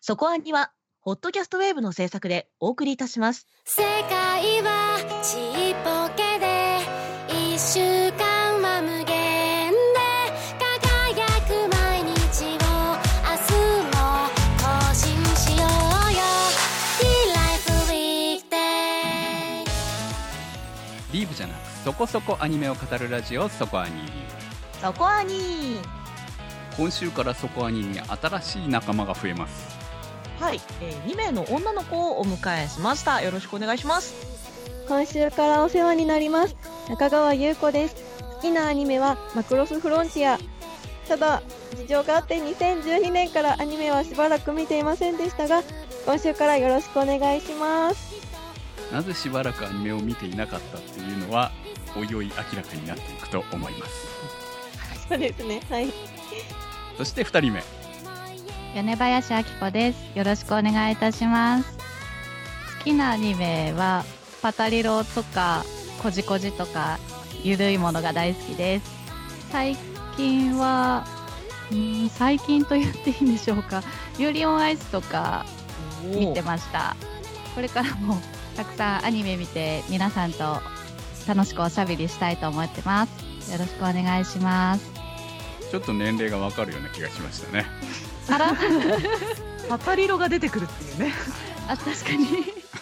そこアニはホットキャストウェーブの制作でお送りいたします。 世界はちっぽけで一週間は無限で輝く毎日を明日も更新しようよ D-Life Weekday リーブじゃなくそこそこアニメを語るラジオそこアニ。 そこアニ。 今週からそこアニに新しい仲間が増えます。 はい、2名の女の子をお迎えしました。よろしくお願いします。 今週からお世話になります中川優子です。好きなアニメはマクロスフロンティア。ただ事情があって2012年からアニメはしばらく見ていませんでしたが、今週からよろしくお願いします。 なぜしばらくアニメを見ていなかったっていうのはおいおい明らかになっていくと思います。 そうですね、はい。 そして2人目、 米林明子です。よろしくお願いいたします。好きなアニメはパタリロとかコジコジとかゆるいものが大好きです。最近は最近と言っていいんでしょうか、ユーリオンアイスとか見てました。これからもたくさんアニメ見て皆さんと楽しくおしゃべりしたいと思ってます。よろしくお願いします。 ちょっと年齢がわかるような気がしましたね。 あらパタリロが出てくるっていうね。 あ、確かに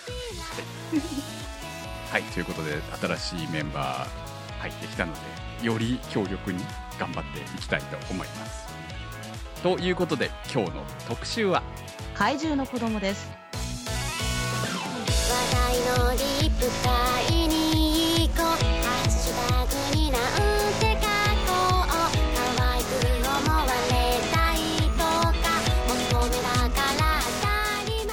はい、ということで新しいメンバー入ってきたのでより強力に頑張っていきたいと思います。ということで今日の特集は怪獣の子供です。 話題のリップ買いに行こうハッシュタグになんて書こう可愛く思われたいとか乙女だから当たり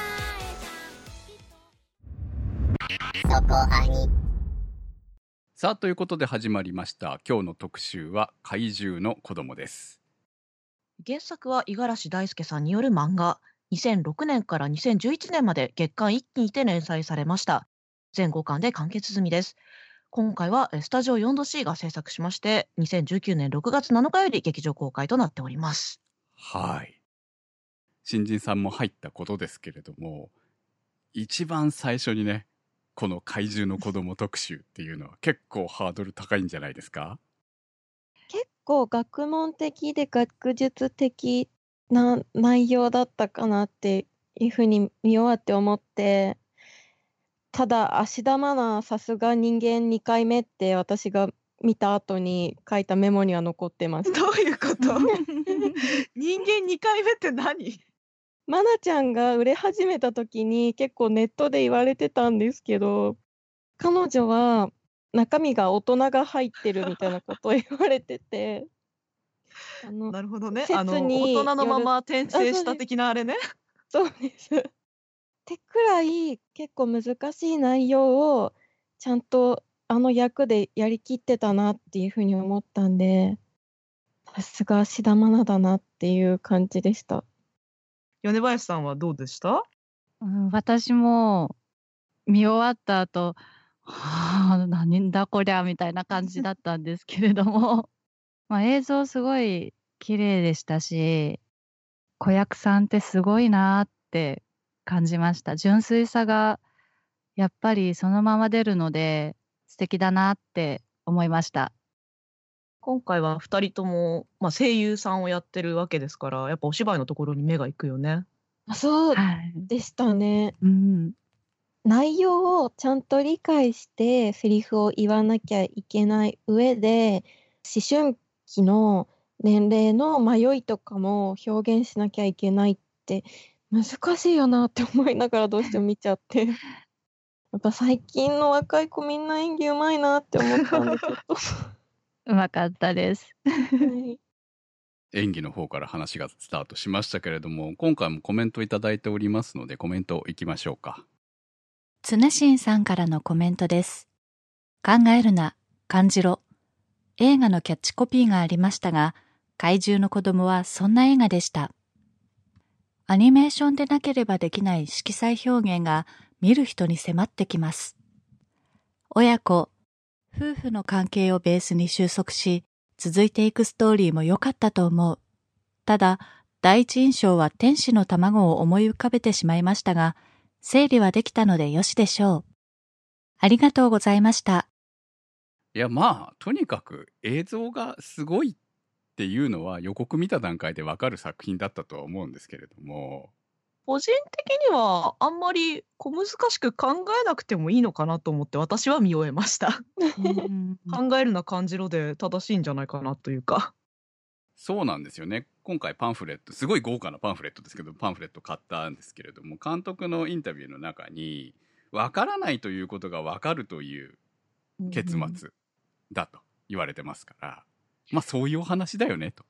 前そこアニ。 さあということで始まりました今日の特集は怪獣の子供です。 原作は五十嵐大輔さんによる漫画。2006年から2011年まで月刊一期にて連載されました。全5巻で完結済みです。今回はスタジオ 4°C が制作しまして2019年6月7日より劇場公開となっております。 はい、新人さんも入ったことですけれども、一番最初にねこの怪獣の子供特集っていうのは結構ハードル高いんじゃないですか？ 結構学問的で学術的な内容だったかなっていうふうに見終わって思って、ただ芦田愛菜さすが人間2回目って私が見た後に書いたメモには残ってます。 どういうこと？人間2回目って何？ 愛菜ちゃんが売れ始めた時に結構ネットで言われてたんですけど、彼女は中身が大人が入ってるみたいなことを言われててなるほどね。 説に大人のまま転生したあそうです的なあれね。 そうです。ってくらい結構難しい内容をちゃんとあの役でやりきってたなっていうふうに思ったんで、さすが芦田愛菜だなっていう感じでした。 米林さんはどうでした？ 私も見終わった後、はあ、何だこりゃみたいな感じだったんですけれども映像すごい綺麗でしたし、子役さんってすごいなって感じました。純粋さがやっぱりそのまま出るので素敵だなって思いました。 今回は2人とも、声優さんをやってるわけですから、やっぱお芝居のところに目が行くよね。 そうはい。 でしたね。 うん。 内容をちゃんと理解してセリフを言わなきゃいけない上で、思春期の年齢の迷いとかも表現しなきゃいけないって難しいよなって思いながらどうしても見ちゃって。やっぱ最近の若い子みんな演技うまいなって思ったんでちょっとうまかったです。 はい。 演技の方から話がスタートしましたけれども、今回もコメントいただいておりますのでコメントいきましょうか。 常新さんからのコメントです。考えるな、感じろ。映画のキャッチコピーがありましたが、怪獣の子供はそんな映画でした。アニメーションでなければできない色彩表現が見る人に迫ってきます。親子、夫婦の関係をベースに収束し、続いていくストーリーも良かったと思う。ただ、 第一印象は天使の卵を思い浮かべてしまいましたが、整理はできたのでよしでしょう。ありがとうございました。 いや、まあ、とにかく映像がすごいっていうのは予告見た段階でわかる作品だったとは思うんですけれども、 個人的にはあんまり小難しく考えなくてもいいのかなと思って私は見終えました。考えるな感じろで正しいんじゃないかなというか。 そうなんですよね。今回パンフレット、すごい豪華なパンフレットですけど、パンフレット買ったんですけれども、監督のインタビューの中に、わからないということがわかるという結末だと言われてますから、まあそういうお話だよねと。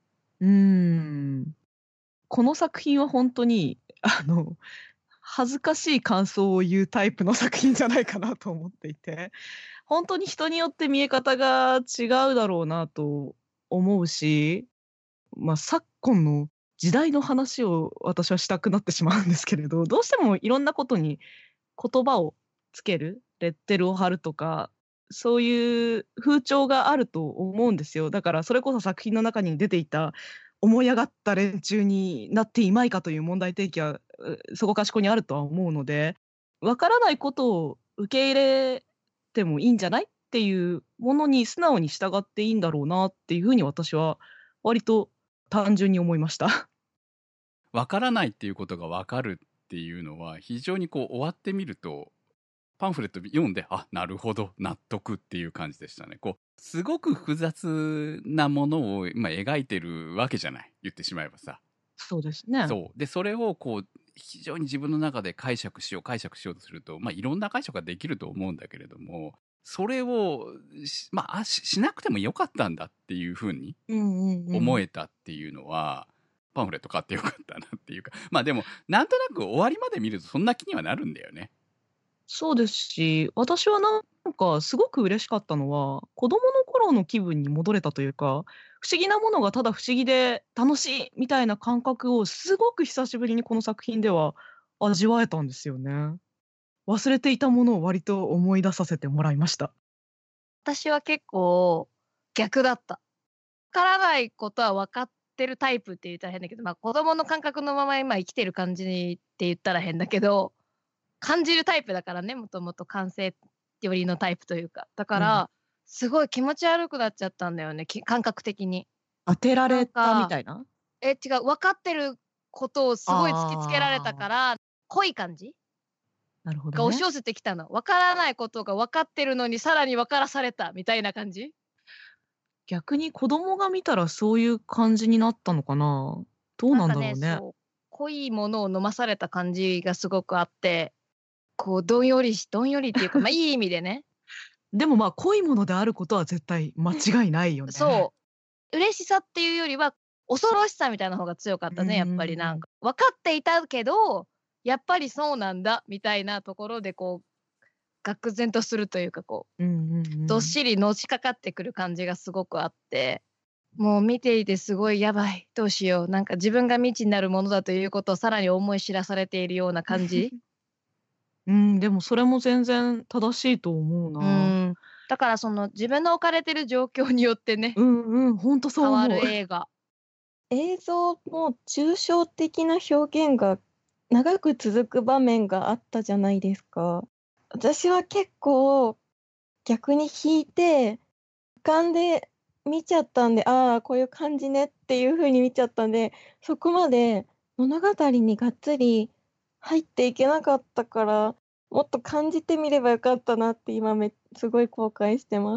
この作品は本当に恥ずかしい感想を言うタイプの作品じゃないかなと思っていて、本当に人によって見え方が違うだろうなと思うし、昨今の時代の話を私はしたくなってしまうんですけれど、どうしてもいろんなことに言葉をつける、レッテルを貼るとか、そういう風潮があると思うんですよ。だからそれこそ作品の中に出ていた思い上がった連中になっていまいかという問題提起はそこかしこにあるとは思うので、わからないことを受け入れてもいいんじゃないっていうものに素直に従っていいんだろうなっていうふうに私は割と単純に思いました。 わからないっていうことがわかるっていうのは非常にこう終わってみるとパンフレット読んで、あ、なるほど、納得っていう感じでしたね。こうすごく複雑なものを今描いてるわけじゃない、言ってしまえばさ。 そうですね。 そうで、それをこう非常に自分の中で解釈しようとすると、いろんな解釈ができると思うんだけれども、それをしなくてもよかったんだっていうふうに思えたっていうのは、パンフレット買ってよかったなっていうか、でもなんとなく終わりまで見るとそんな気にはなるんだよね。 そうですし、私はなんかすごく嬉しかったのは、子供の頃の気分に戻れたというか、不思議なものがただ不思議で楽しいみたいな感覚をすごく久しぶりにこの作品では味わえたんですよね。忘れていたものを割と思い出させてもらいました。 私は結構逆だった。わからないことは分かってるタイプって言ったら変だけど、子供の感覚のまま今生きてる感じって言ったら変だけど、感じるタイプだからね、もともと感性寄りのタイプというか。だから、すごい気持ち悪くなっちゃったんだよね、感覚的に。 当てられたみたいな？ 違う、分かってることをすごい突きつけられたから、濃い感じなるほど、 が押し寄せてきたの。分からないことが分かってるのにさらに分からされたみたいな感じ。 逆に子供が見たらそういう感じになったのかな？どうなんだろうね。 濃いものを飲まされた感じがすごくあって、こうどんよりっていうか、いい意味でね。 でも濃いものであることは絶対間違いないよね。 そう。嬉しさっていうよりは恐ろしさみたいな方が強かったね、やっぱりなんか。分かっていたけど、やっぱりそうなんだみたいなところでこう愕然とするというか、こう、どっしりのしかかってくる感じがすごくあって、もう見ていてすごいやばい、どうしよう、なんか自分が未知になるものだということをさらに思い知らされているような感じ。 でもそれも全然正しいと思うな。 だからその自分の置かれてる状況によってね、 本当そう思う。 変わる映画。 映像も抽象的な表現が長く続く場面があったじゃないですか。私は結構逆に引いて俯瞰で見ちゃったんで、ああこういう感じねっていう風に見ちゃったんで、そこまで物語にがっつり入っていけなかったから、もっと感じてみればよかったなって今すごい後悔してます。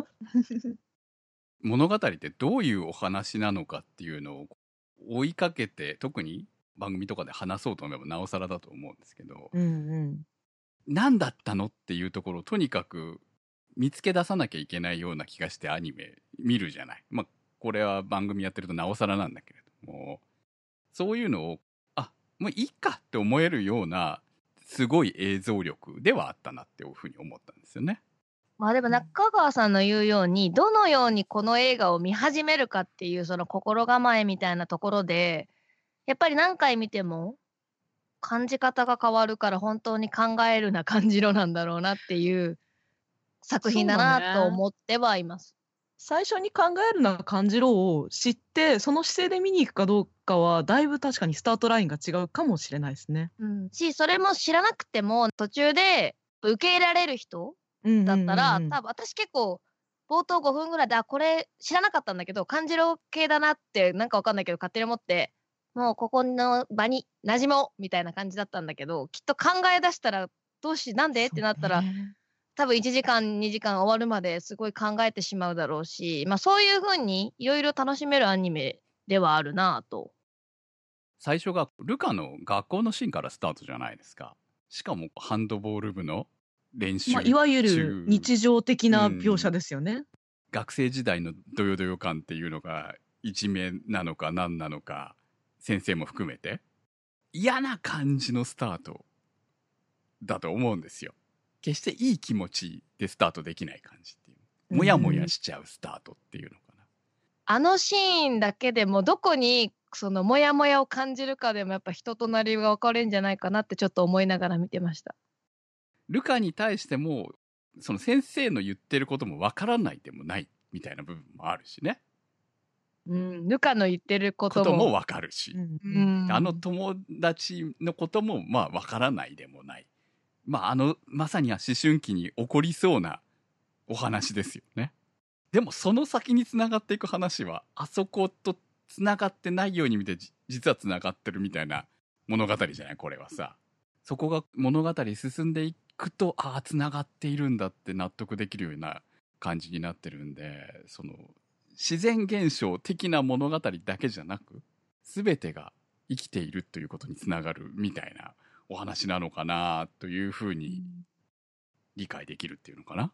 物語ってどういうお話なのかっていうのを追いかけて、特に番組とかで話そうと思えばなおさらだと思うんですけど、何だったのっていうところをとにかく見つけ出さなきゃいけないような気がしてアニメ見るじゃない。これは番組やってるとなおさらなんだけれども、そういうのをもういいかって思えるようなすごい映像力ではあったなっていうふうに思ったんですよね。 でも中川さんの言うように、どのようにこの映画を見始めるかっていうその心構えみたいなところで、やっぱり何回見ても感じ方が変わるから、本当に考えるな感じろなんだろうなっていう作品だなと思ってはいます。 最初に考えるな感じろを知って、その姿勢で見に行くかどうかはだいぶ確かにスタートラインが違うかもしれないですね。 それも知らなくても途中で受け入れられる人だったら、多分私結構冒頭5分ぐらいでこれ知らなかったんだけど漢字郎系だなってなんかわかんないけど勝手に思ってもうここの場に馴染もうみたいな感じだったんだけど、きっと考え出したらなんでってなったら、多分1時間2時間終わるまですごい考えてしまうだろうし、そういう風にいろいろ楽しめるアニメではあるなぁと。 最初がルカの学校のシーンからスタートじゃないですか。しかもハンドボール部の練習中、 いわゆる日常的な描写ですよね。 学生時代のドヨドヨ感っていうのがいじめなのか何なのか、先生も含めて嫌な感じのスタートだと思うんですよ。決していい気持ちでスタートできない感じっていう、もやもやしちゃうスタートっていうのかな。 あのシーンだけでもどこにそのモヤモヤを感じるかでもやっぱ人となりが分かれるんじゃないかなってちょっと思いながら見てました。 ルカに対してもその先生の言ってることも分からないでもないみたいな部分もあるしね。 ルカの言ってることも分かるし、あの友達のことも分からないでもない。まさには思春期に起こりそうなお話ですよね。でもその先につながっていく話はあそことつながってないように見て実はつながってるみたいな物語じゃない、これはさ。そこが物語進んでいくとつながっているんだって納得できるような感じになってるんで、その自然現象的な物語だけじゃなく全てが生きているということにつながるみたいなお話なのかなというふうに理解できるっていうのかな。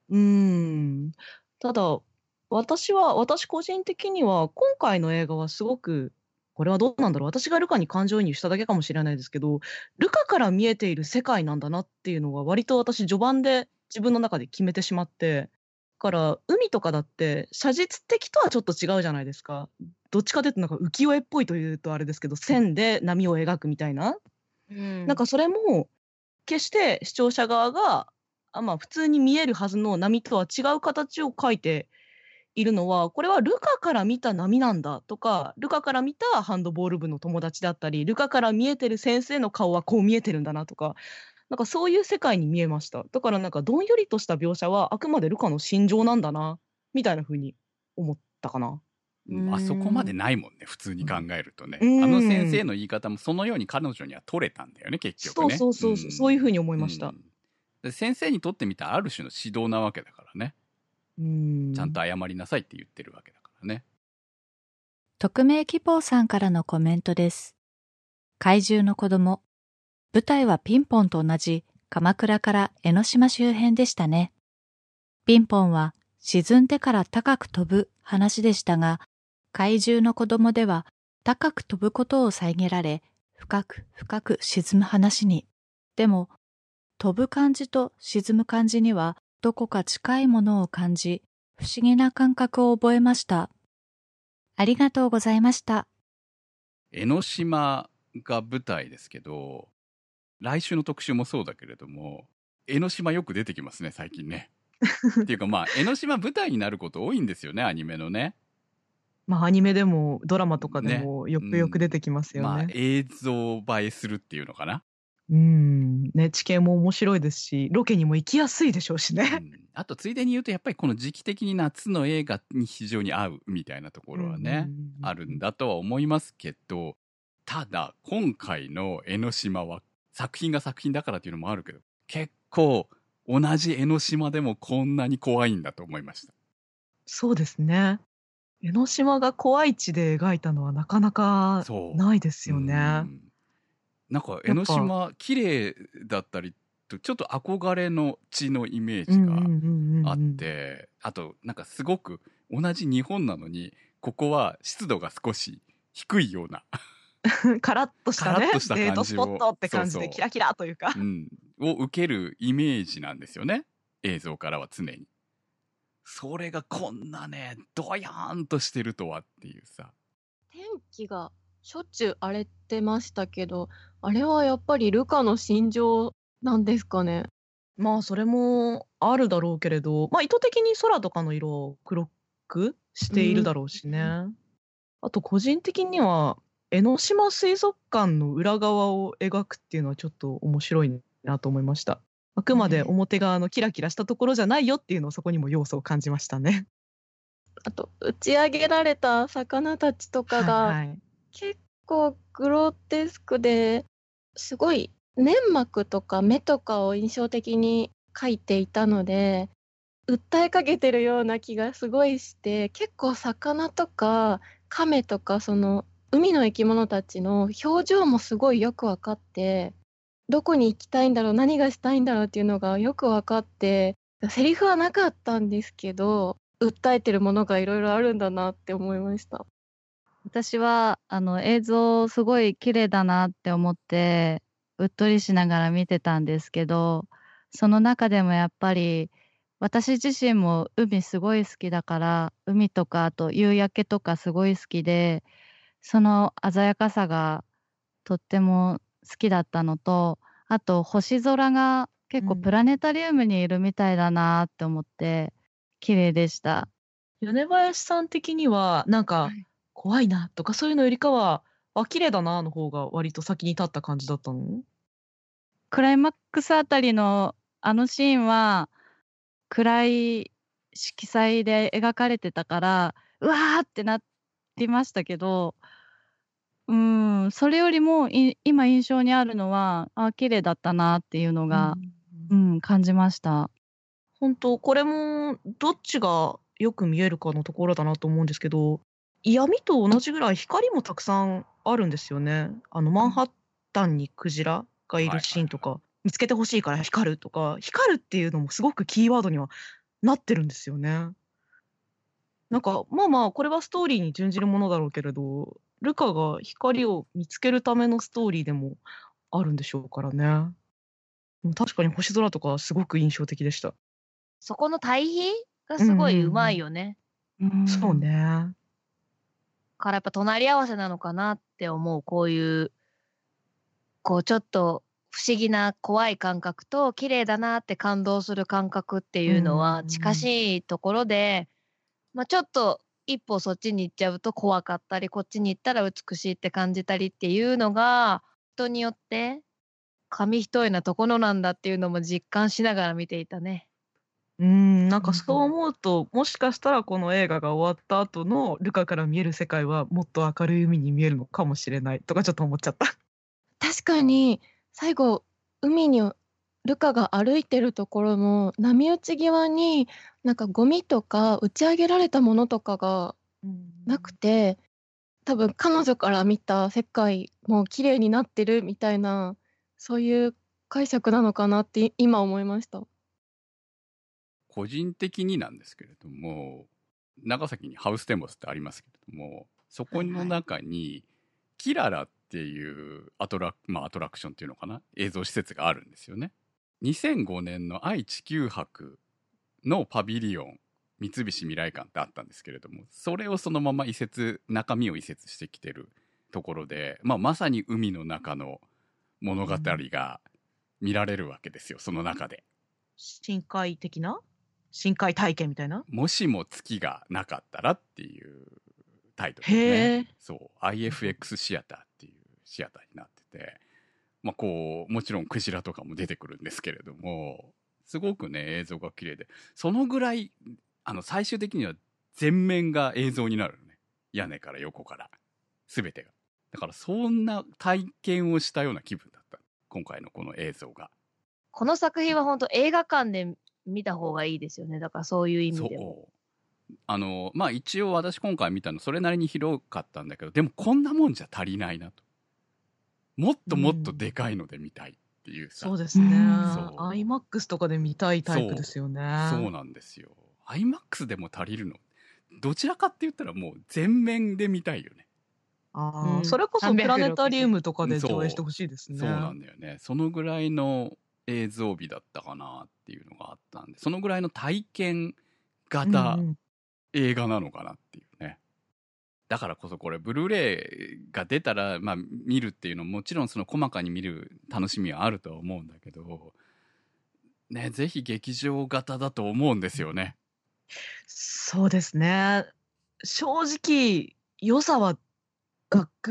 ただ私個人的には今回の映画はすごく、これはどうなんだろう、私がルカに感情移入しただけかもしれないですけど、ルカから見えている世界なんだなっていうのが割と私序盤で自分の中で決めてしまって、だから海とかだって写実的とはちょっと違うじゃないですか。どっちかというとなんか浮世絵っぽいというとあれですけど、線で波を描くみたいな、なんかそれも決して視聴者側が普通に見えるはずの波とは違う形を描いているのは、これはルカから見た波なんだとか、ルカから見たハンドボール部の友達だったり、ルカから見えてる先生の顔はこう見えてるんだなとか、なんかそういう世界に見えました。だからなんかどんよりとした描写はあくまでルカの心情なんだなみたいな風に思ったかな。 あそこまでないもんね、普通に考えるとね。あの先生の言い方もそのように彼女には取れたんだよね、結局ね。 そういう風に思いました。 で先生にとってみたらある種の指導なわけだからね。ちゃんと謝りなさいって言ってるわけだからね。 匿名希望さんからのコメントです。怪獣の子供。舞台はピンポンと同じ鎌倉から江ノ島周辺でしたね。ピンポンは沈んでから高く飛ぶ話でしたが、怪獣の子供では高く飛ぶことを遮られ、深く深く沈む話に。でも、飛ぶ感じと沈む感じにはどこか近いものを感じ、不思議な感覚を覚えました。ありがとうございました。 江ノ島が舞台ですけど、来週の特集もそうだけれども、江ノ島よく出てきますね、最近ね。っていうか江ノ島舞台になること多いんですよね、アニメのね。 アニメでもドラマとかでもよくよく出てきますよね。 映像映えするっていうのかな。 地形も面白いですし、ロケにも行きやすいでしょうしね。 あとついでに言うとやっぱりこの時期的に夏の映画に非常に合うみたいなところはね、あるんだとは思いますけど、ただ今回の江ノ島は作品が作品だからっていうのもあるけど、結構同じ江ノ島でもこんなに怖いんだと思いました。 そうですね。江ノ島が怖い地で描いたのはなかなかないですよね。 なんか江ノ島綺麗だったりとちょっと憧れの地のイメージがあって、あとなんかすごく同じ日本なのにここは湿度が少し低いようなカラッとしたね、 デートスポットって感じでキラキラというかを受けるイメージなんですよね、映像からは常に。それがこんなねドヤーンとしてるとはっていうさ。 天気がしょっちゅう荒れてましたけど、あれはやっぱりルカの心情なんですかね。 それもあるだろうけれど、意図的に空とかの色を黒くしているだろうしね。あと個人的には江ノ島水族館の裏側を描くっていうのはちょっと面白いなと思いました。あくまで表側のキラキラしたところじゃないよっていうのをそこにも要素を感じましたね。 あと打ち上げられた魚たちとかが結構グロテスクですごい粘膜とか目とかを印象的に描いていたので、訴えかけてるような気がすごいして、結構魚とかカメとかその海の生き物たちの表情もすごいよく分かって、どこに行きたいんだろう、何がしたいんだろうっていうのがよく分かって、セリフはなかったんですけど訴えてるものがいろいろあるんだなって思いました。 私は映像すごい綺麗だなって思ってうっとりしながら見てたんですけど、その中でもやっぱり私自身も海すごい好きだから、海とかあと夕焼けとかすごい好きで、その鮮やかさがとっても好きだったのと、あと星空が結構プラネタリウムにいるみたいだなって思って綺麗でした。 米林さん的にはなんか怖いなとかそういうのよりかは綺麗だなの方が割と先に立った感じだったの？ クライマックスあたりのあのシーンは暗い色彩で描かれてたからうわーってなりましたけど、それよりも今印象にあるのは綺麗だったなっていうのが、感じました。 本当これもどっちがよく見えるかのところだなと思うんですけど、闇と同じぐらい光もたくさんあるんですよね。マンハッタンにクジラがいるシーンとか、見つけてほしいから光るとか、光るっていうのもすごくキーワードにはなってるんですよね。なんかこれはストーリーに準じるものだろうけれど、ルカが光を見つけるためのストーリーでもあるんでしょうからね。確かに星空とかすごく印象的でした。 そこの対比がすごいうまいよね。 そうね。 からやっぱ隣り合わせなのかなって思う。こういうちょっと不思議な怖い感覚と綺麗だなって感動する感覚っていうのは近しいところで、ちょっと一歩そっちに行っちゃうと怖かったり、こっちに行ったら美しいって感じたりっていうのが人によって紙一重なところなんだっていうのも実感しながら見ていたね。 なんかそう思うと、もしかしたらこの映画が終わった後のルカから見える世界はもっと明るい海に見えるのかもしれないとかちょっと思っちゃった。 確かに最後海にルカが歩いてるところの波打ち際になんかゴミとか打ち上げられたものとかがなくて、多分彼女から見た世界も綺麗になってるみたいな、そういう解釈なのかなって今思いました。 個人的になんですけれども、長崎にハウステンボスってありますけれども、そこの中にキララっていうアトラクションっていうのかな、映像施設があるんですよね。2005年の愛・地球博のパビリオン三菱未来館ってあったんですけれども、それをそのまま中身を移設してきてるところで、まさに海の中の物語が見られるわけですよ、その中で。 深海的な深海体験みたいな。 もしも月がなかったらっていうタイトルですね。そう、IFX シアターっていうシアターになってて、もちろんクジラとかも出てくるんですけれども、すごくね映像が綺麗で、そのぐらい最終的には全面が映像になるのね。屋根から横から全てが。だからそんな体験をしたような気分だった、今回のこの映像が。 この作品は本当映画館で見た方がいいですよね。だからそういう意味でも。 一応私今回見たのそれなりに広かったんだけど、でもこんなもんじゃ足りないなと。もっともっとでかいので見たいっていうさ。 そうですね。IMAX とかで見たいタイプですよね。 そうなんですよ。IMAX でも足りるの。どちらかって言ったらもう全面で見たいよね。 それこそプラネタリウムとかで上映してほしいですね。 そうなんだよね。そのぐらいの映像美だったかなっていうのがあったんで、そのぐらいの体験型映画なのかなっていうね。だからこそこれブルーレイが出たら見るっていうのもちろんその細かに見る楽しみはあるとは思うんだけどね、ぜひ劇場型だと思うんですよね。 そうですね。正直良さは額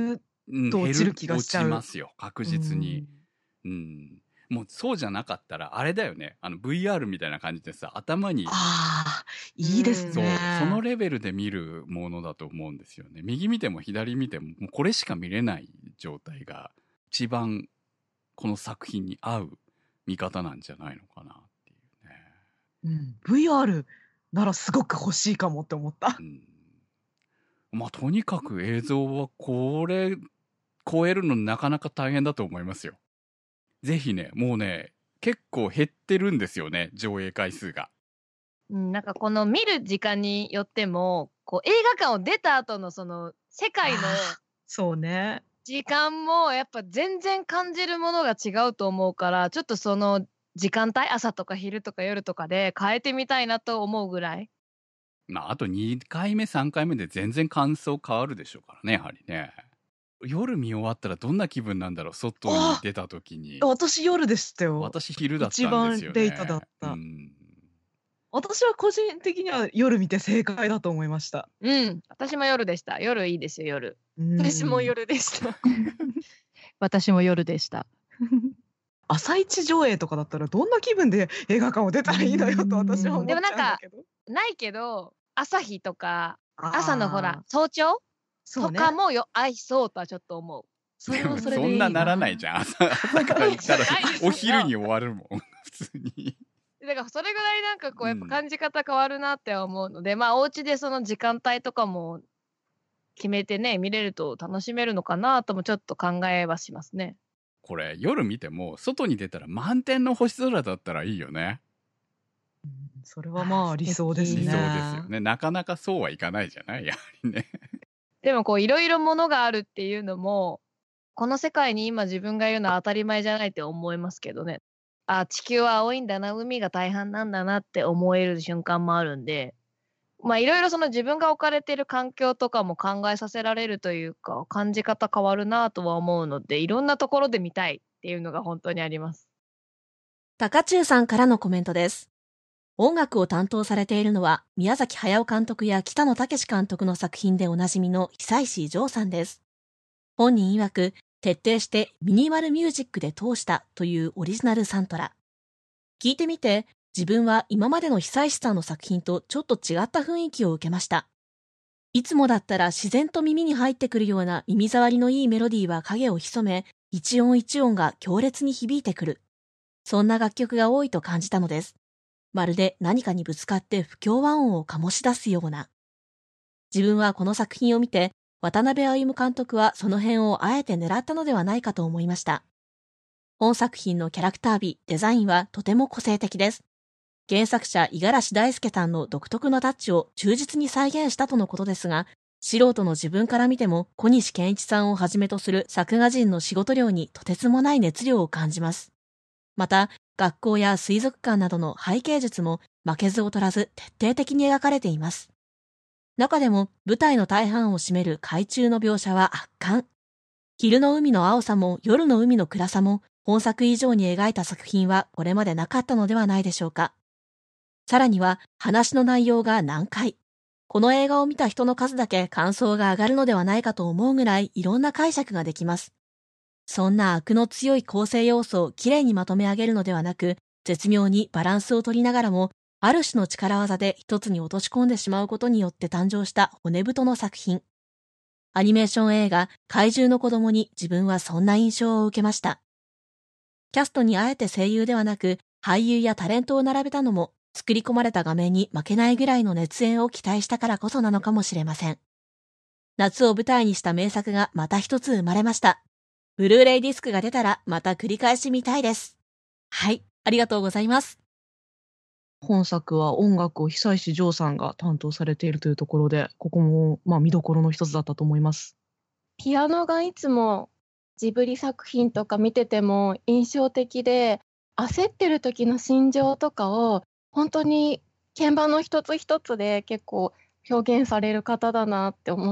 と落ちる気がしちゃう。 落ちますよ、確実に。もうそうじゃなかったら、あれだよね。VR みたいな感じでさ、頭に。 いいですね。 そう、そのレベルで見るものだと思うんですよね。右見ても左見ても、もうこれしか見れない状態が、一番この作品に合う見方なんじゃないのかなっていうね。 VR ならすごく欲しいかもって思った。 とにかく映像はこれ超えるのなかなか大変だと思いますよ。ぜひね、もうね、結構減ってるんですよね、上映回数が。 なんかこの見る時間によっても、こう映画館を出た後のその世界のそうね。 時間もやっぱ全然感じるものが違うと思うから、ちょっとその時間帯、朝とか昼とか夜とかで変えてみたいなと思うぐらい。 あと2回目、3回目で全然感想変わるでしょうからね、やはりね。夜見終わったらどんな気分なんだろう、外に出た時に。 私夜でしたよ。 私昼だったんですよね。 一番レイトだった。私は個人的には夜見て正解だと思いました。 私も夜でした。夜いいですよ、夜。 私も夜でした。 私も夜でした。 朝一上映とかだったらどんな気分で映画館を出たらいいのよと私は思っちゃうんだけど。 でもないけど、朝日とか、朝のほら、早朝とかも合いそうとはちょっと思う。 それはそれでいいな。 そんなならないじゃん。朝から行ったらお昼に終わるもん、普通に。 だからそれぐらいなんかこうやっぱ感じ方変わるなって思うので、お家でその時間帯とかも決めてね、見れると楽しめるのかなともちょっと考えはしますね。 これ夜見ても外に出たら満天の星空だったらいいよね。 それは理想ですね。 理想ですよね。なかなかそうはいかないじゃない、やはりね。 でもこういろいろものがあるっていうのも、この世界に今自分がいるのは当たり前じゃないって思いますけどね。地球は青いんだな、海が大半なんだなって思える瞬間もあるんで、いろいろその自分が置かれている環境とかも考えさせられるというか、感じ方変わるなとは思うので、いろんなところで見たいっていうのが本当にあります。 高中さんからのコメントです。音楽を担当されているのは、宮崎駿監督や北野武監督の作品でおなじみの久石譲さんです。本人曰く、徹底してミニマルミュージックで通したというオリジナルサントラ。聞いてみて、自分は今までの久石さんの作品とちょっと違った雰囲気を受けました。いつもだったら自然と耳に入ってくるような耳障りのいいメロディーは影を潜め、一音一音が強烈に響いてくる。そんな楽曲が多いと感じたのです。まるで何かにぶつかって不協和音を醸し出すような。自分はこの作品を見て、渡辺歩監督はその辺をあえて狙ったのではないかと思いました。本作品のキャラクター美、デザインはとても個性的です。原作者五十嵐大輔さんの独特のタッチを忠実に再現したとのことですが、素人の自分から見ても小西健一さんをはじめとする作画陣の仕事量にとてつもない熱量を感じます。また、学校や水族館などの背景術も負けず劣らず徹底的に描かれています。中でも舞台の大半を占める海中の描写は圧巻。昼の海の青さも夜の海の暗さも本作以上に描いた作品はこれまでなかったのではないでしょうか。さらには話の内容が難解。この映画を見た人の数だけ感想が上がるのではないかと思うぐらいいろんな解釈ができます。そんな悪の強い構成要素をきれいにまとめ上げるのではなく、絶妙にバランスを取りながらも、ある種の力技で一つに落とし込んでしまうことによって誕生した骨太の作品。アニメーション映画怪獣の子供に自分はそんな印象を受けました。キャストにあえて声優ではなく、俳優やタレントを並べたのも、作り込まれた画面に負けないぐらいの熱演を期待したからこそなのかもしれません。夏を舞台にした名作がまた一つ生まれました。ブルーレイディスクが出たらまた繰り返し見たいです。はい、ありがとうございます。 本作は音楽を久石譲さんが担当されているというところで、ここも見どころの一つだったと思います。 ピアノがいつもジブリ作品とか見てても印象的で、焦ってる時の心情とかを本当に鍵盤の一つ一つで結構表現される方だなって思って、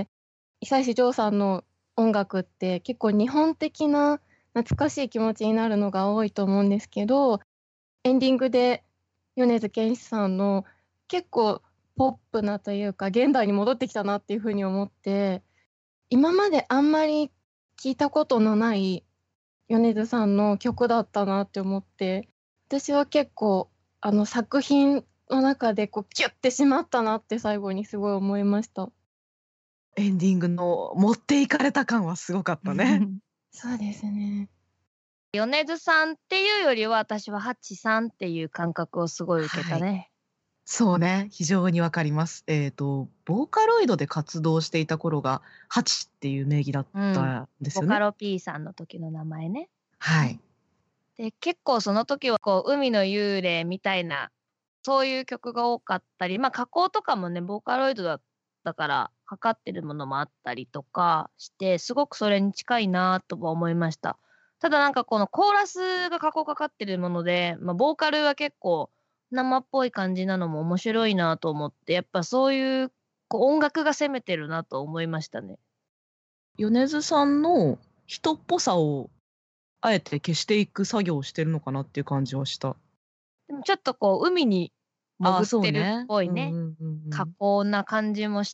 久石譲さんの音楽って結構日本的な懐かしい気持ちになるのが多いと思うんですけど、エンディングで米津玄師さんの結構ポップなというか現代に戻ってきたなっていうふうに思って、今まであんまり聞いたことのない米津さんの曲だったなって思って、私は結構作品の中でこうキュッてしまったなって最後にすごい思いました。 エンディングの持っていかれた感はすごかったね。 そうですね。 米津さんっていうよりは私はハチさんっていう感覚をすごい受けたね。 そうね、非常にわかります。ボーカロイドで活動していた頃がハチっていう名義だったんですよね。 ボカロ P さんの時の名前ね。 はい。 で結構その時はこう海の幽霊みたいなそういう曲が多かったり、まあ加工とかもねボーカロイドだったからかかってるものもあったりとかしてすごくそれに近いなとは思いました。ただなんかこのコーラスが加工かかってるもので、まあ、ボーカルは結構生っぽい感じなのも面白いなと思ってやっぱそういうこう音楽が攻めてるなと思いましたね。 米津さんの人っぽさをあえて消していく作業をしてるのかなっていう感じはした。 でもちょっとこう海に潜ってるっぽいね加工な感じもして、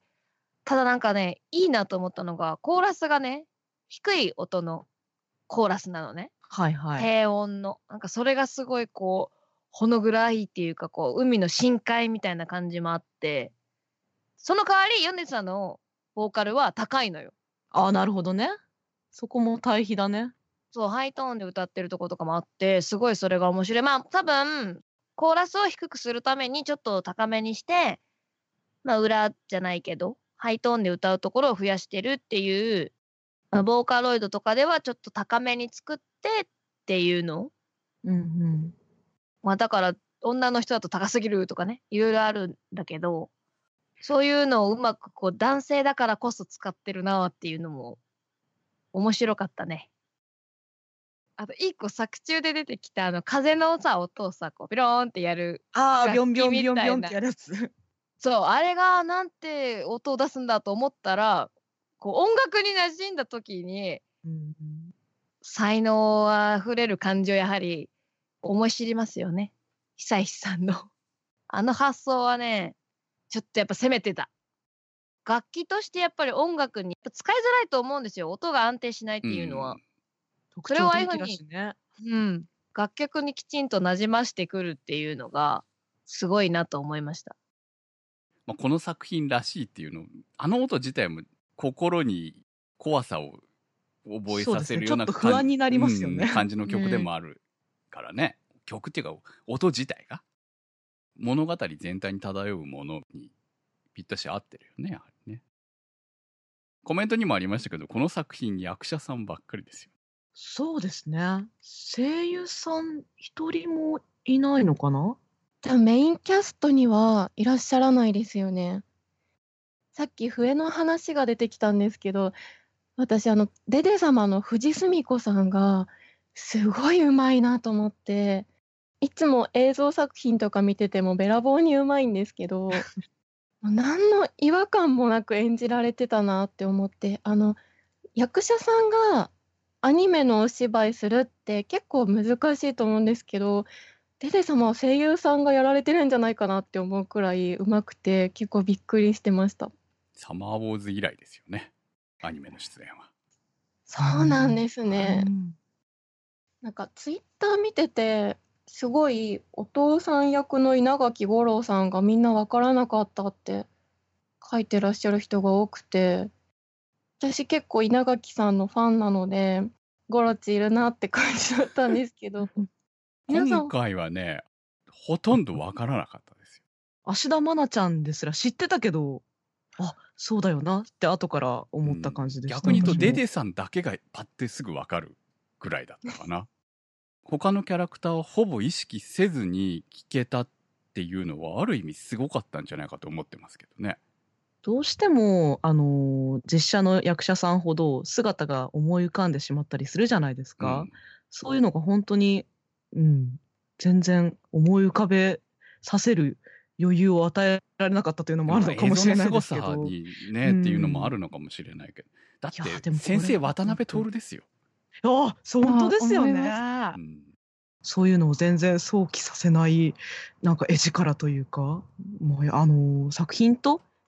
ただなんかねいいなと思ったのがコーラスがね低い音のコーラスなのね。 はいはい。 低音のなんかそれがすごいこうほの暗いっていうかこう海の深海みたいな感じもあって、その代わり米津さんのボーカルは高いのよ。 ああなるほどね。そこも対比だね。 そうハイトーンで歌ってるとことかもあってすごいそれが面白い。まあ多分コーラスを低くするためにちょっと高めにしてまあ裏じゃないけどハイトーンで歌うところを増やしてるっていう、まあ、ボーカロイドとかではちょっと高めに作ってっていうの。まあだから女の人だと高すぎるとかねいろいろあるんだけど、そういうのをうまくこう男性だからこそ使ってるなっていうのも面白かったね。あと一個作中で出てきた風のさ音をさこうピローンってやるビョンビョンビョンビョンってやるやつ。 そうあれがなんて音を出すんだと思ったらこう音楽に馴染んだ時に、才能あふれる感じをやはり思い知りますよね。久石さんの発想はねちょっとやっぱ攻めてた。楽器としてやっぱり音楽に使いづらいと思うんですよ、音が安定しないっていうのは。それをああいうふうに、楽曲にきちんとなじましてくるっていうのがすごいなと思いました。 まあ、この作品らしいっていうの音自体も心に怖さを覚えさせるような、 ちょっと不安になりますよね、 感じの曲でもあるからね、曲っていうか音自体が物語全体に漂うものにぴったし合ってるよねやはりね。コメントにもありましたけどこの作品役者さんばっかりですよ。 そうですね。声優さん一人もいないのかな。 じゃあメインキャストにはいらっしゃらないですよね。さっき笛の話が出てきたんですけど、私デデ様の藤澄子さんがすごい上手いなと思って、いつも映像作品とか見ててもべらぼうに上手いんですけど何の違和感もなく演じられてたなって思って、役者さんがアニメのお芝居するって結構難しいと思うんですけど、デデ様は声優さんがやられてるんじゃないかなって思うくらい上手くて結構びっくりしてました。 サマーウォーズ以来ですよね、アニメの出演は。 そうなんですね。なんかツイッター見ててすごいお父さん役の稲垣吾郎さんがみんな分からなかったって書いてらっしゃる人が多くて、私結構稲垣さんのファンなのでゴロチいるなって感じだったんですけど今回はねほとんど分からなかったですよ。 芦田愛菜ちゃんですら知ってたけど、あ、そうだよなって後から思った感じでした。 逆に言うとデデさんだけがパッてすぐ分かるぐらいだったかな他のキャラクターをほぼ意識せずに聞けたっていうのはある意味すごかったんじゃないかと思ってますけどね。 どうしても実写の役者さんほど姿が思い浮かんでしまったりするじゃないですか、そういうのが本当に、全然思い浮かべさせる余裕を与えられなかったというのもあるのかもしれないですけど、 映像の凄さにね、っていうのもあるのかもしれないけど、だって先生渡辺徹ですよ。 本当ですよね、そういうのを全然想起させないなんか絵力というか、もう作品と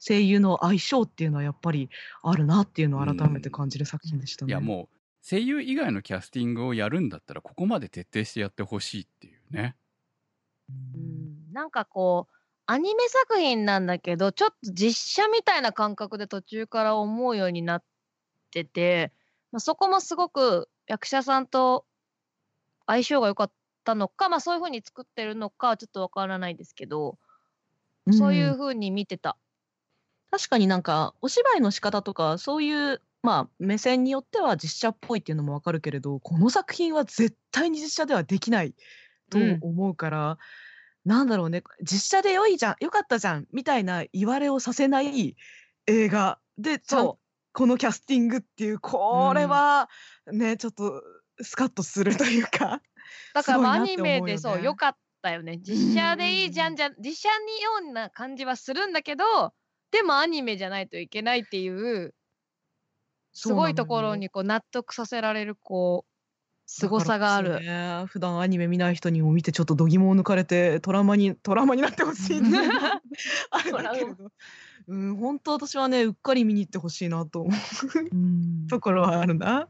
声優の相性っていうのはやっぱりあるなっていうのを改めて感じる作品でしたね。 いやもう声優以外のキャスティングをやるんだったらここまで徹底してやってほしいっていうね。 なんかこうアニメ作品なんだけどちょっと実写みたいな感覚で途中から思うようになってて、そこもすごく役者さんと相性が良かったのか、そういう風に作ってるのかはちょっとわからないですけど、そういう風に見てた。 確かになんかお芝居の仕方とかそういう目線によっては実写っぽいっていうのもわかるけれど、この作品は絶対に実写ではできないと思うから、なんだろうね、実写でよかったじゃんみたいな言われをさせない映画でちゃんこのキャスティングっていう、これはね、ちょっとスカッとするというか、 だからアニすごいなって思うよね。 メでそう良かったよね。実写でいいじゃん実写にような感じはするんだけど、でもアニメじゃないといけないっていうすごいところにこう納得させられる凄さがある。 ね、普段アニメ見ない人にも見てちょっと度肝を抜かれてトラウマになってほしいっていうのがあるんだけれど、本当私はねうっかり見に行ってほしいなと思うところはあるな。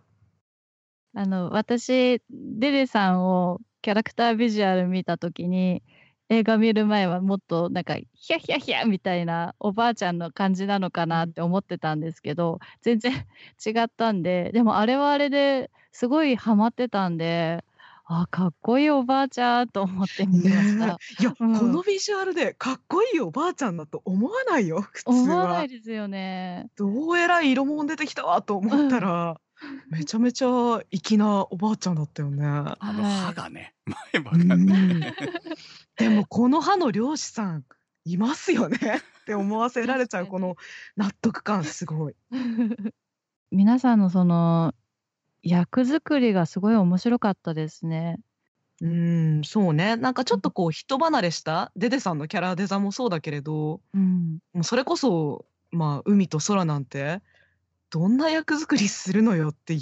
私デデさんをキャラクタービジュアル見た時に、映画見る前はもっとなんかヒャヒャヒャみたいなおばあちゃんの感じなのかなって思ってたんですけど、全然違ったんで、でもあれはあれですごいハマってたんで、かっこいいおばあちゃんと思って見ました。 いや、このビジュアルでかっこいいおばあちゃんだと思わないよ、普通は。 思わないですよね。 どうえらい色物出てきたわと思ったら、めちゃめちゃ粋なおばあちゃんだったよね。 歯がね、前歯がね。 でもこの歯の漁師さんいますよねって思わせられちゃうこの納得感すごい。 皆さんのその役作りがすごい面白かったですね。 そうね。なんかちょっとこう人離れしたデデさんのキャラデザもそうだけれど、もうそれこそ海と空なんてどんな役作りするのよっていう、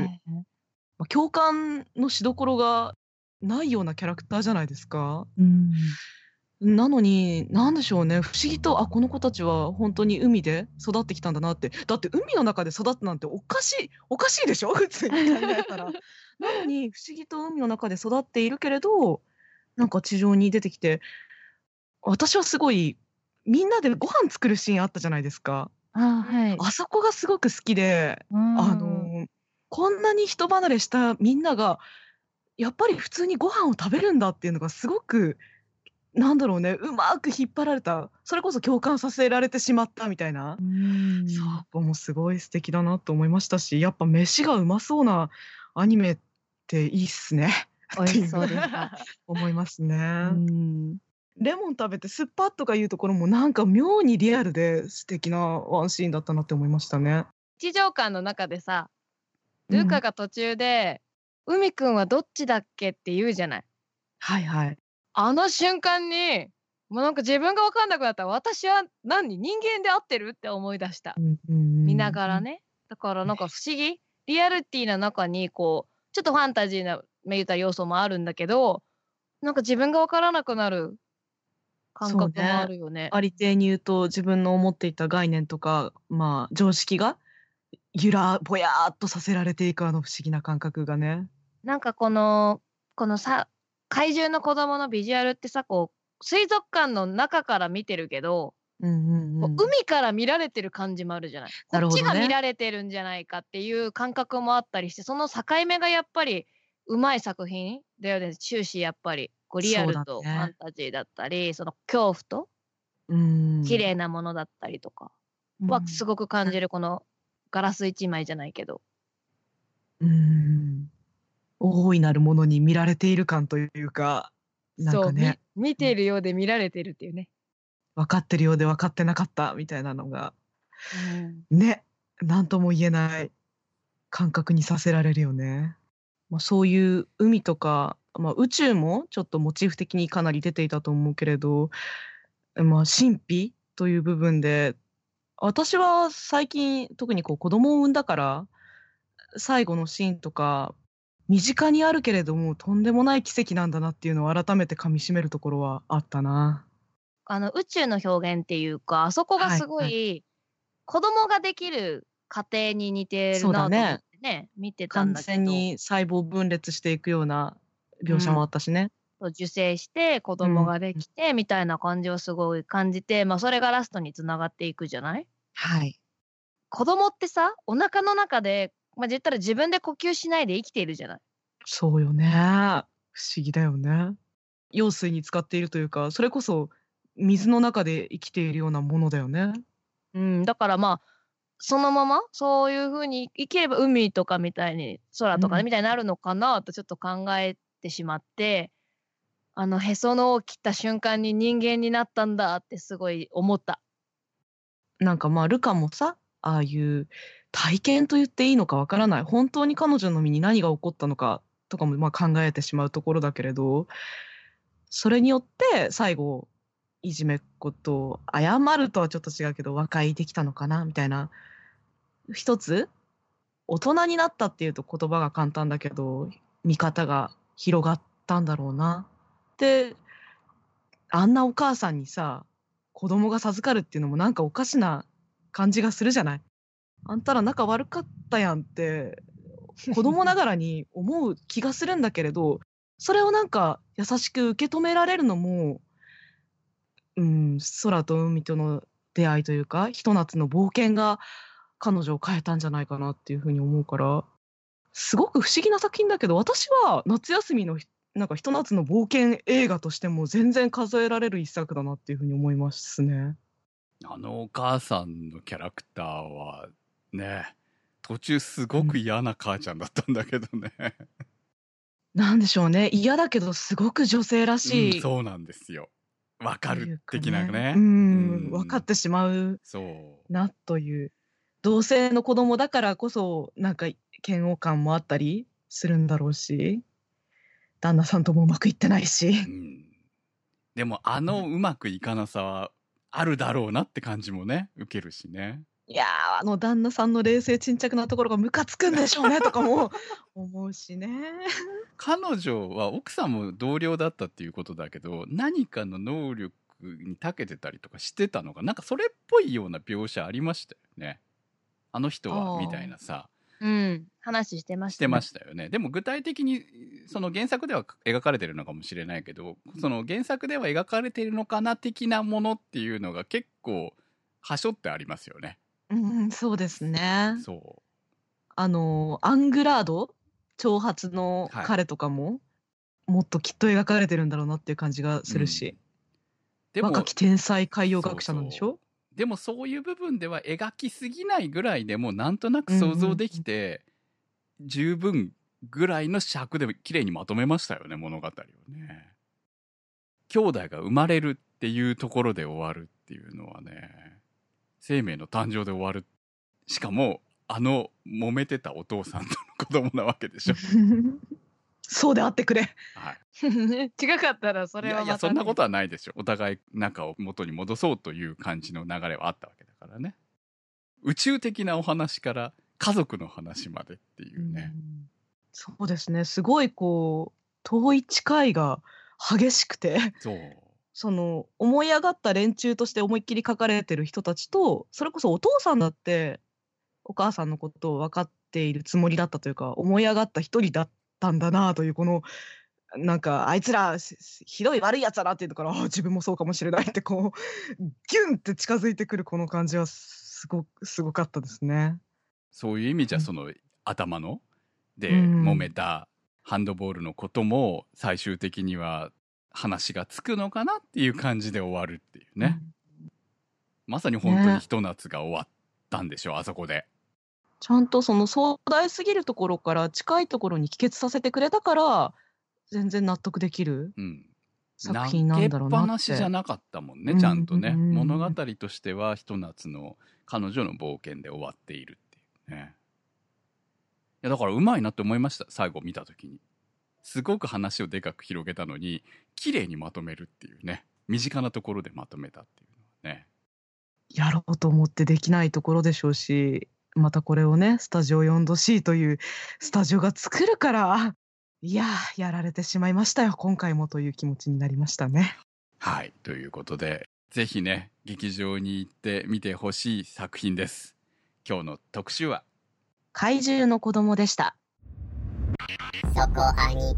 共感のしどころがないようなキャラクターじゃないですか。なのになんでしょうね、不思議とこの子たちは本当に海で育ってきたんだなって。だって海の中で育つなんておかしいでしょ普通に考えたら。なのに不思議と海の中で育っているけれど、なんか地上に出てきて、私はすごいみんなでご飯作るシーンあったじゃないですか。あそこがすごく好きで、こんなに人離れしたみんながやっぱり普通にご飯を食べるんだっていうのがすごくなんだろうね、うまく引っ張られた、それこそ共感させられてしまったみたいな、そこもすごい素敵だなと思いましたし、やっぱ飯がうまそうなアニメっていいっすねっていう思いますね。レモン食べて酸っぱとかいうところもなんか妙にリアルで素敵なワンシーンだったなって思いましたね。 日常館の中でさ、ルカが途中で、海くんはどっちだっけって言うじゃない。あの瞬間にもうなんか自分が分かんなくなったら、私は人間で合ってるって思い出した。見ながらね。だからなんか不思議、リアリティな中にこうちょっとファンタジーなめいた要素もあるんだけど、なんか自分が分からなくなる感覚もあるよね。 ありていに言うと自分の思っていた概念とか常識がぼやーっとさせられていく不思議な感覚がね。 なんかこのさ、怪獣の子供のビジュアルってさ、こう水族館の中から見てるけど、海から見られてる感じもあるじゃない。こっちが見られてるんじゃないかっていう感覚もあったりして、その境目がやっぱりうまい作品だよね。終始やっぱりこうリアルとファンタジーだったり、その恐怖と綺麗なものだったりとかはすごく感じる、このガラス一枚じゃないけど。 大いなるものに見られている感というか、なんかね、 見ているようで見られてるっていうね。 分かってるようで分かってなかったみたいなのが、ね、なんとも言えない感覚にさせられるよね。そういう海とか、宇宙もちょっとモチーフ的にかなり出ていたと思うけれど、神秘という部分で、私は最近特に子供を産んだから最後のシーンとか身近にあるけれどもとんでもない奇跡なんだなっていうのを改めてかみしめるところはあったな。 宇宙の表現っていうか、あそこがすごはいい子供ができる過程に似てるそうだねなと思ってね、見てたん完だけど。 全に細胞分裂していくような描写もあったしね。 そう受精して子供ができてみたいな感じをすごい感じて、まあそれがラストにつながっていくじゃない？ はい。 子供ってさ、お腹の中で、まあ言ったら自分で呼吸しないで生きているじゃない？ そうよね。不思議だよね。羊水に使っているというか、それこそ水の中で生きているようなものだよね。 だからまあ、そのままそういう風に生きれば海とかみたいに、空とかみたいになるのかなとちょっと考えてしまって、へその緒を切った瞬間に人間になったんだってすごい思った。 なんかまあルカもさ、ああいう体験と言っていいのかわからない。本当に彼女の身に何が起こったのかとかもまあ考えてしまうところだけれど、それによって最後、いじめっ子と謝るとはちょっと違うけど和解できたのかなみたいな。一つ、大人になったっていうと言葉が簡単だけど、見方が広がったんだろうな。で、あんなお母さんにさ、子供が授かるっていうのもなんかおかしな感じがするじゃない。あんたら仲悪かったやんって子供ながらに思う気がするんだけれど、それをなんか優しく受け止められるのも、空と海との出会いというか、ひと夏の冒険が彼女を変えたんじゃないかなっていうふうに思うから、すごく不思議な作品だけど、私は夏休みのなんかひと夏の冒険映画としても全然数えられる一作だなっていうふうに思いますね。 あのお母さんのキャラクターはね、途中すごく嫌な母ちゃんだったんだけどね。 なんでしょうね。嫌だけどすごく女性らしい。 そうなんですよ。わかる的なね。 分かってしまうそうなという。同性の子供だからこそなんか嫌悪感もあったりするんだろうし、旦那さんともうまくいってないし。 でもうまくいかなさはあるだろうなって感じもね、受けるしね。 いやー、旦那さんの冷静沈着なところがムカつくんでしょうねとかも思うしね。 彼女は奥さんも同僚だったっていうことだけど、何かの能力に長けてたりとかしてたのが、なんかそれっぽいような描写ありましたよね。あの人はみたいなさ。 話してましたね。 してましたよね。でも具体的にその原作では描かれてるのかもしれないけど、その原作では描かれているのかな的なものっていうのが結構はしょってありますよね。 そうですね。 そう。 アングラード長髪の彼とかも、もっときっと描かれてるんだろうなっていう感じがするし、でも若き天才海洋学者なんでしょ。 でもそういう部分では描きすぎないぐらいでもなんとなく想像できて、十分ぐらいの尺で綺麗にまとめましたよね、物語をね。兄弟が生まれるっていうところで終わるっていうのはね、生命の誕生で終わる。しかも揉めてたお父さんとの子供なわけでしょ。 そうであってくれ。 はい。 違かったらそれはまた、ね、 いやそんなことはないでしょ。お互い仲を元に戻そうという感じの流れはあったわけだからね。宇宙的なお話から家族の話までっていうね。 そうですね。すごい遠い近いが激しくて、その思い上がった連中として思いっきり書かれてる人たちと、それこそお父さんだってお母さんのことを分かっているつもりだったというか、思い上がった一人だったんだなという、このなんかあいつらひどい悪いやつだなっていうところ、自分もそうかもしれないってギュンって近づいてくるこの感じはすごかったですね。 そういう意味じゃその頭ので揉めたハンドボールのことも最終的には話がつくのかなっていう感じで終わるっていうね。まさに本当にひと夏が終わったんでしょう、あそこで。 ちゃんとその壮大すぎるところから近いところに帰結させてくれたから全然納得できる作品なんだろうなって。 投げっぱなしじゃなかったもんね、ちゃんとね。物語としてはひと夏の彼女の冒険で終わっているっていうね。いやだからうまいなって思いました、最後見た時に。すごく話をでかく広げたのに綺麗にまとめるっていうね。身近なところでまとめたっていうのはね。 やろうと思ってできないところでしょうし、またこれをね、スタジオ 4°C というスタジオが作るから、いややられてしまいましたよ今回もという気持ちになりましたね。 はい、ということでぜひね、劇場に行って見てほしい作品です。今日の特集は怪獣の子供でした。 そこアニ。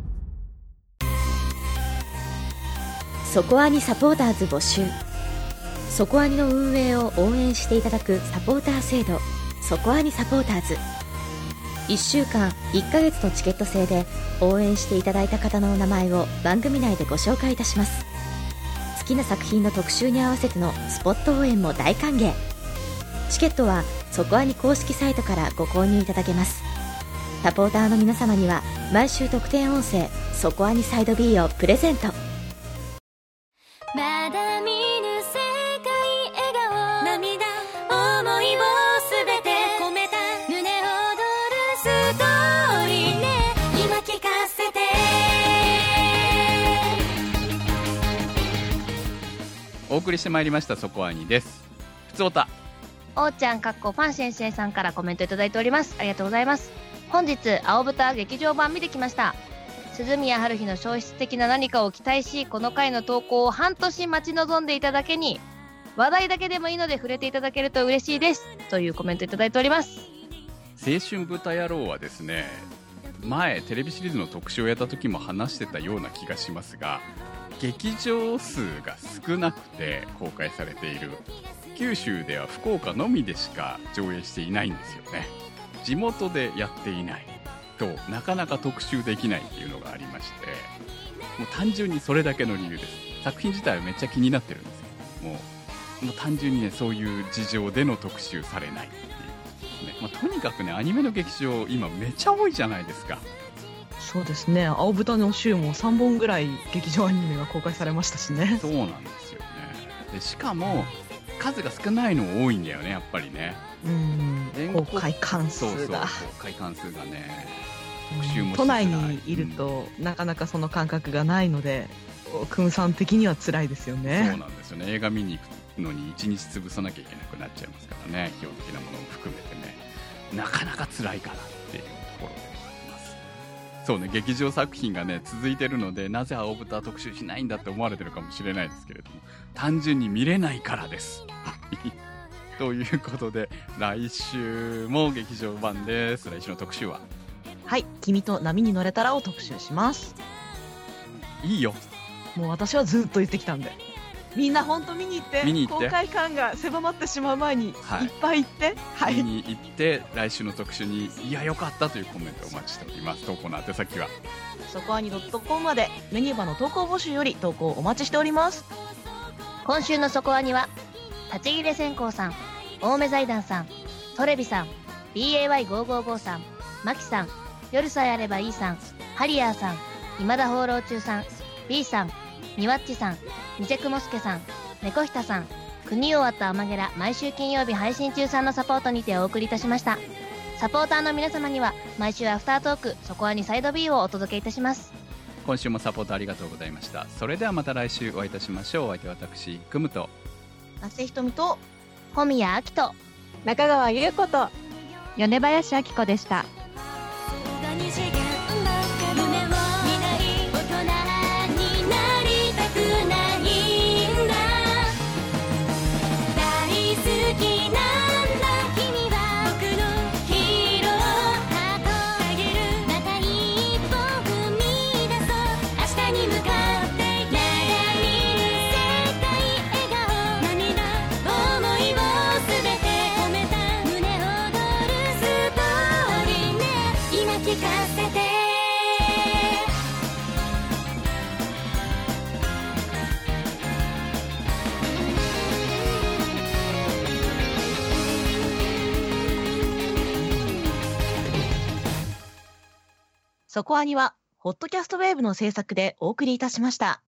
そこアニサポーターズ募集。そこアニの運営を応援していただくサポーター制度、そこアニサポーターズ。1週間1ヶ月のチケット制で応援していただいた方のお名前を番組内でご紹介いたします。好きな作品の特集に合わせてのスポット応援も大歓迎。チケットはそこアニ公式サイトからご購入いただけます。サポーターの皆様には毎週特典音声そこアニサイド B をプレゼント。 まだ見ぬ世界笑顔涙思いをすべて込めた胸躍るストーリーね今聞かせて。 お送りしてまいりましたそこアニです。ふつおたおーちゃんファン先生さんからコメントいただいております。ありがとうございます。本日青豚劇場版見てきました。鈴宮春日の消失的な何かを期待し、この回の投稿を半年待ち望んでいただけに、話題だけでもいいので触れていただけると嬉しいですというコメントいただいております。 青春豚野郎はですね、前テレビシリーズの特集をやった時も話してたような気がしますが、劇場数が少なくて公開されている、九州では福岡のみでしか上映していないんですよね。地元でやっていないとなかなか特集できないっていうのがありまして、もう単純にそれだけの理由です。作品自体はめっちゃ気になってるんですけどもう単純にね、そういう事情での特集されないっていうことですね。とにかくね、アニメの劇場今めっちゃ多いじゃないですか。 そうですね、青豚の週も3本ぐらい劇場アニメが公開されましたしね。 そうなんですよね。でしかも数が少ないの多いんだよね、やっぱりね。 公開関数が。 そうそう、公開関数がね、特集も都内にいると、なかなかその感覚がないので、クムさん的には辛いですよね。 そうなんですよね。映画見に行くのに1日潰さなきゃいけなくなっちゃいますからね、費用的なものも含めてね、なかなか辛いかなっていうところでもあります。そうね、劇場作品がね続いてるので、なぜ青豚特集しないんだって思われてるかもしれないですけれども、単純に見れないからですということで、来週も劇場版です。来週の特集は、 はい、君と波に乗れたらを特集します。 いいよ、 もう私はずっと言ってきたんで、みんな本当見に行って、公開感が狭まってしまう前にいっぱい行って、 はい、見に行って来週の特集にいや良かったというコメントをお待ちしております。投稿の宛先はそこアニ.com まで、メニューバーの投稿募集より投稿お待ちしております。 今週のそこアニは立ち切れ線香さん、青梅財団さん、トレビさん、 BAY555 さん、マキさん、夜さえあればいいさん、ハリアーさん、今田放浪中さん、 B さん、ニワッチさん、ニジェクモスケさん、猫ひたさん、国を割ったアマゲラ毎週金曜日配信中さんのサポートにてお送りいたしました。サポーターの皆様には毎週アフタートークそこアニサイド B をお届けいたします。 今週もサポートありがとうございました。それではまた来週お会いいたしましょう。お相手は私クムと那瀬ひとみと小宮明と中川優子と米林明子でした。 そこアニはホットキャストウェーブの制作でお送りいたしました。